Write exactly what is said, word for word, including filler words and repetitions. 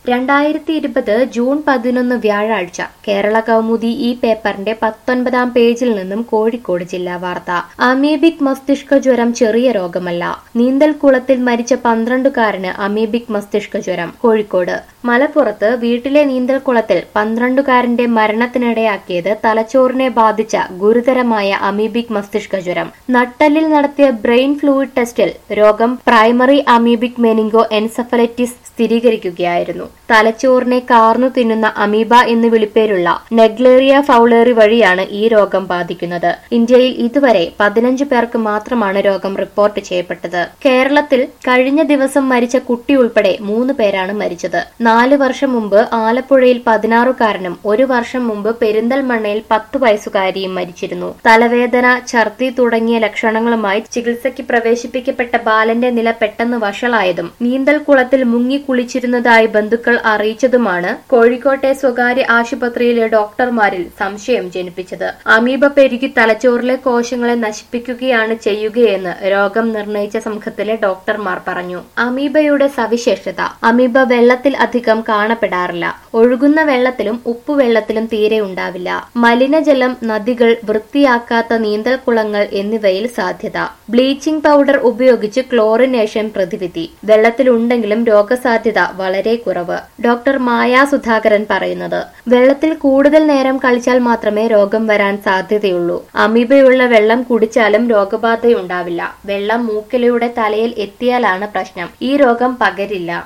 രണ്ടായിരത്തി ഇരുപത് ജൂൺ പതിനൊന്ന് വ്യാഴാഴ്ച കേരള കൗമുദി ഈ പേപ്പറിന്റെ പത്തൊൻപതാം പേജിൽ നിന്നും കോഴിക്കോട് ജില്ലാ വാർത്ത. അമീബിക് മസ്തിഷ്ക ജ്വരം ചെറിയ രോഗമല്ല. നീന്തൽക്കുളത്തിൽ മരിച്ച പന്ത്രണ്ടുകാരന് അമീബിക് മസ്തിഷ്ക ജ്വരം. കോഴിക്കോട് മലപ്പുറത്ത് വീട്ടിലെ നീന്തൽക്കുളത്തിൽ പന്ത്രണ്ടുകാരന്റെ മരണത്തിനിടയാക്കിയത് തലച്ചോറിനെ ബാധിച്ച ഗുരുതരമായ അമീബിക് മസ്തിഷ്ക ജ്വരം. നട്ടെല്ലിൽ നടത്തിയ ബ്രെയിൻ ഫ്ലൂയിഡ് ടെസ്റ്റിൽ രോഗം പ്രൈമറി അമീബിക് മെനിങ്കോ എൻസെഫലൈറ്റിസ് സ്ഥിരീകരിക്കുകയായിരുന്നു. തലച്ചോറിനെ കാർന്നു തിന്നുന്ന അമീബ എന്ന് വിളിപ്പേരുള്ള നെഗ്ലേറിയ ഫൗളേറി വഴിയാണ് ഈ രോഗം ബാധിക്കുന്നത്. ഇന്ത്യയിൽ ഇതുവരെ പതിനഞ്ച് പേർക്ക് മാത്രമാണ് രോഗം റിപ്പോർട്ട് ചെയ്യപ്പെട്ടത്. കേരളത്തിൽ കഴിഞ്ഞ ദിവസം മരിച്ച കുട്ടി ഉൾപ്പെടെ മൂന്ന് പേരാണ് മരിച്ചത്. നാല് വർഷം മുമ്പ് ആലപ്പുഴയിൽ പതിനാറുകാരനും ഒരു വർഷം മുമ്പ് പെരിന്തൽമണ്ണയിൽ പത്തു വയസ്സുകാരിയും മരിച്ചിരുന്നു. തലവേദന, ഛർദി തുടങ്ങിയ ലക്ഷണങ്ങളുമായി ചികിത്സയ്ക്ക് പ്രവേശിപ്പിക്കപ്പെട്ട ബാലന്റെ നില പെട്ടെന്ന് വഷളായതും നീന്തൽക്കുളത്തിൽ മുങ്ങി കുളിച്ചിരുന്നതായി ബന്ധുക്കൾ അറിയിച്ചതുമാണ് കോഴിക്കോട്ടെ സ്വകാര്യ ആശുപത്രിയിലെ ഡോക്ടർമാരിൽ സംശയം ജനിപ്പിച്ചത്. അമീബ പെരുകി തലച്ചോറിലെ കോശങ്ങളെ നശിപ്പിക്കുകയാണ് ചെയ്യുകയെന്ന് രോഗം നിർണയിച്ച സംഘത്തിലെ ഡോക്ടർമാർ പറഞ്ഞു. അമീബയുടെ സവിശേഷത: അമീബ വെള്ളത്തിൽ അധികം കാണപ്പെടാറില്ല. ഒഴുകുന്ന വെള്ളത്തിലും ഉപ്പുവെള്ളത്തിലും തീരെ ഉണ്ടാവില്ല. മലിനജലം, നദികൾ, വൃത്തിയാക്കാത്ത നീന്തൽക്കുളങ്ങൾ എന്നിവയിൽ സാധ്യത. ബ്ലീച്ചിംഗ് പൗഡർ ഉപയോഗിച്ച് ക്ലോറിനേഷൻ പ്രതിവിധി. വെള്ളത്തിലുണ്ടെങ്കിലും രോഗസാധ്യത വളരെ കുറവ്. ഡോക്ടർ മായ സുധാകരൻ പറയുന്നത്, വെള്ളത്തിൽ കൂടുതൽ നേരം കളിച്ചാൽ മാത്രമേ രോഗം വരാൻ സാധ്യതയുള്ളൂ. അമീബയുള്ള വെള്ളം കുടിച്ചാലും രോഗബാധയുണ്ടാവില്ല. വെള്ളം മൂക്കിലൂടെ തലയിൽ എത്തിയാലാണ് പ്രശ്നം. ഈ രോഗം പകരില്ല.